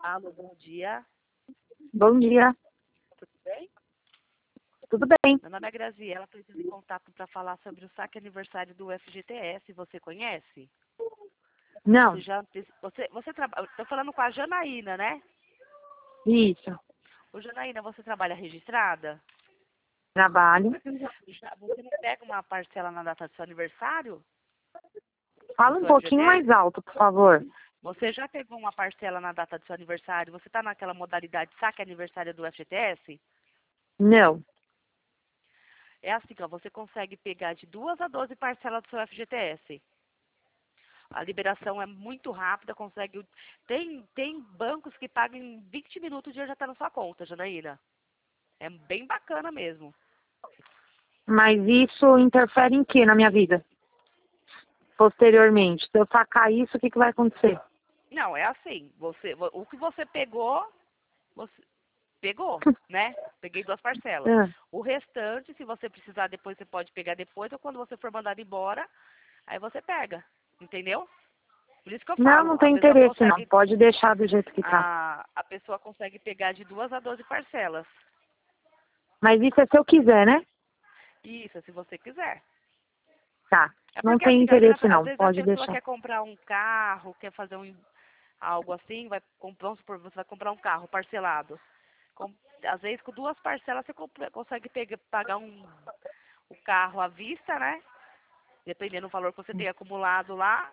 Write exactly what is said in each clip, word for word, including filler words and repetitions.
Alô, bom dia. Bom dia. Tudo bem? Tudo bem? Meu nome é Graziela, estou entrando em contato para falar sobre o saque aniversário do F G T S. Você conhece? Não. Você já, você, você trabalha, estou falando com a Janaína, né? Isso. Ô, Janaína, você trabalha registrada? Trabalho. Já, você não pega uma parcela na data do seu aniversário? Fala Do um seu pouquinho mais F G T S? alto, por favor. Você já pegou uma parcela na data do seu aniversário? Você está naquela modalidade saque aniversário do F G T S? Não. É assim, ó, você consegue pegar de duas a doze parcelas do seu F G T S. A liberação é muito rápida, consegue. Tem, tem bancos que pagam em vinte minutos, o dinheiro já está na sua conta, Janaína. É bem bacana mesmo. Mas isso interfere em quê na minha vida? Posteriormente. Se eu sacar isso, o que, que vai acontecer? Não, é assim. Você, o que você pegou, você pegou, né? Peguei duas parcelas. Ah, O restante, se você precisar depois, você pode pegar depois, ou quando você for mandado embora, aí você pega. Entendeu? Por isso que eu Não, falo, não a tem pessoa interesse não. consegue. Pode deixar do jeito que tá. A, a pessoa consegue pegar de duas a doze parcelas. Mas isso é se eu quiser, né? Isso, se você quiser. Tá. É Não porque tem assim, às vezes, interesse a- às não. vezes a Pode pessoa deixar. quer comprar um carro, quer fazer um, algo assim, vai comprar, vamos supor, você vai comprar um carro parcelado. Com, às vezes com duas parcelas você compra- consegue pegar, pagar um, o carro à vista, né? Dependendo do valor que você tem acumulado lá.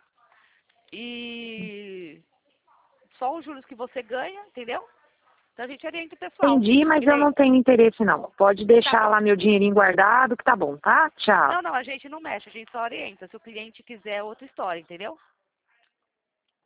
E só os juros que você ganha, entendeu? Então a gente orienta o pessoal. Entendi, mas Que eu nem, não tenho interesse não. Pode tá deixar bom. lá meu dinheirinho guardado, que tá bom, tá? Tchau. Não, não, a gente não mexe, a gente só orienta. Se o cliente quiser, é outra história, entendeu?